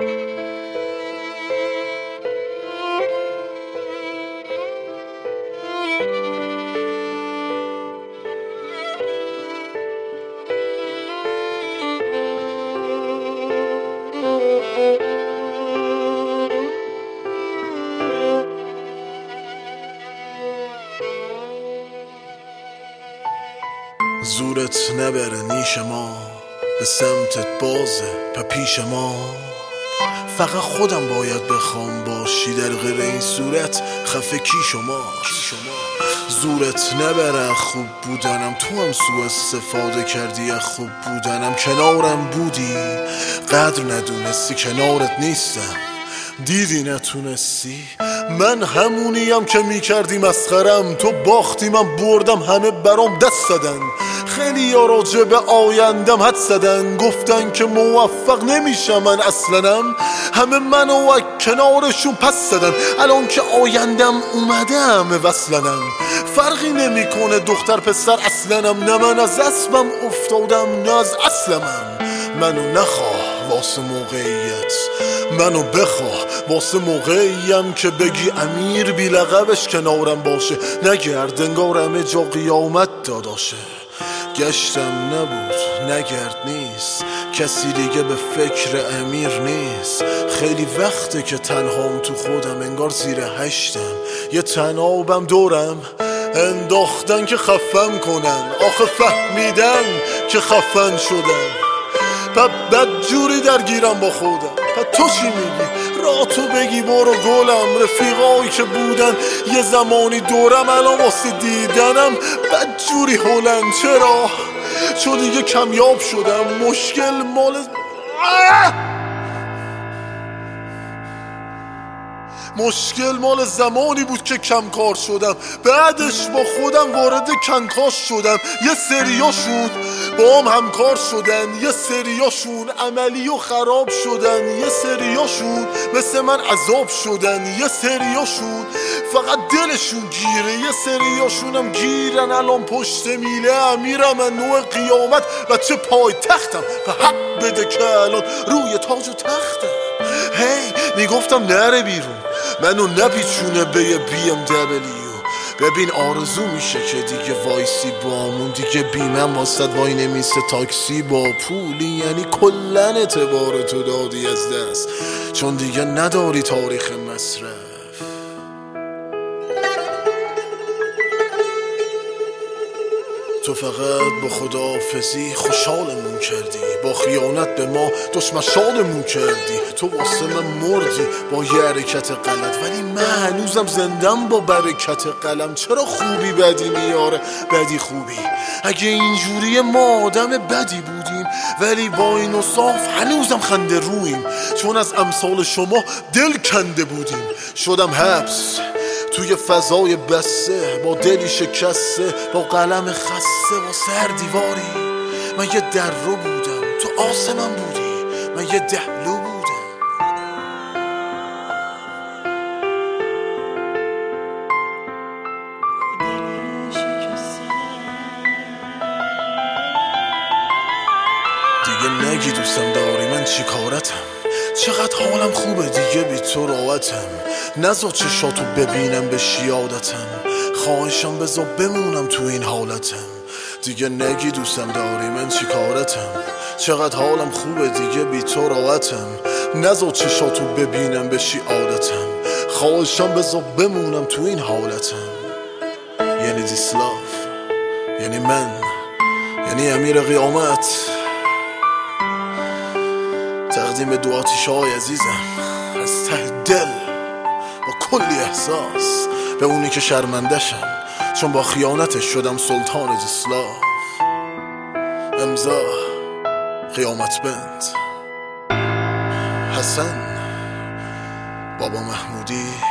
زورت نبره نیش ما، به سمتت بازه پیش ما. فقط خودم باید بخوام باشی، در غیر این صورت خفه کی شما. زورت نبره خوب بودنم، تو هم سوء استفاده کردی از خوب بودنم. کنارم بودی قدر ندونستی، کنارت نیستم دیدی نتونستی. من همونیم که میکردی مسخرم، تو باختی من بردم، همه برام دست زدن. خیلی یا راجع به آیندم حد زدن، گفتن که موفق نمیشم من اصلنم. همه منو کنارشون پس زدن، الان که آیندم اومده همه وصلنم. فرقی نمیکنه دختر پسر اصلنم، نه من از اسبم افتادم نه از اصلمم. منو نخواه واسه موقعیت، منو بخواه واسه موقعیم که بگی امیر بی لقبش کنارم باشه. نگرد انگار همه جا قیامت داداشه. گشتم نبود نگرد نیست، کسی دیگه به فکر امیر نیست. خیلی وقته که تنهام تو خودم، انگار زیر هشتم. یه تنابم دورم انداختن که خفم کنن، آخه فهمیدن که خفن شدن. بد جوری درگیرم با خودم. تو چی میگی؟ را تو بگی برو گلم. رفیقایی که بودن یه زمانی دورم، الان واسه دیدنم بد جوری هلن. چرا؟ چون دیگه کمیاب شدم. مشکل مال زمانی بود که کم کار شدم، بعدش با خودم وارد کنکاش شدم. یه سریاشون با هم همکار شدن، یه سریاشون عملی و خراب شدن، یه سریاشون مثل من عذاب شدن، یه سریاشون فقط دلشون گیره، یه سریاشون هم گیرن الان پشت میله امیرم. من نوع قیامت بچه پای تختم، و حق بده که الان روی تاج و تختم. میگفتم نره بیرون، منو نپیچونه به یه BMW. ببین آرزو میشه که دیگه وایسی بامون، دیگه بیمم واسد وای نمیسه تاکسی با پولی. یعنی کلن اعتبار تو دادی از دست، چون دیگه نداری تاریخ مصرف. تو فقط با خداحافظی خوشحالمون کردی، با خیانت به ما دشمن شادمون کردی. تو واسه من مردی با یه حرکت غلط، ولی من هنوزم زندم با برکت قلم. چرا خوبی بدی میاره بدی خوبی؟ اگه اینجوری ما آدم بدی بودیم، ولی با این صاف هنوزم خنده رویم، چون از امثال شما دل کنده بودیم. شدم حبس توی فضای بسته، با دلی شکسته، با قلم خسته، با سر دیواری. من یه در رو بودم، تو آسمم بودی، من یه دهلو بودم. دیگه نگی دوستم داری، من چی کارتم؟ چقدر حالم خوبه دیگه بی تو راحتم. نذار چشاتو ببینم بشی عادتم، خواهشم بذار بمونم تو این حالتم. دیگه نگی دوستم داری، من چی کارتم؟ چقدر حالم خوبه دیگه بی تو راحتم. نذار چشاتو ببینم بشی عادتم، خواهشم بذار بمونم تو این حالتم. یعنی دیسلاف، یعنی من، یعنی امیر قیامت. تقدیم به دو آتیش‌های عزیزم از ته دل با کلی احساس، به اونی که شرمندشم چون با خیانتش شدم سلطان دیسلاف. امضا قیامت بند، حسن بابا محمودی.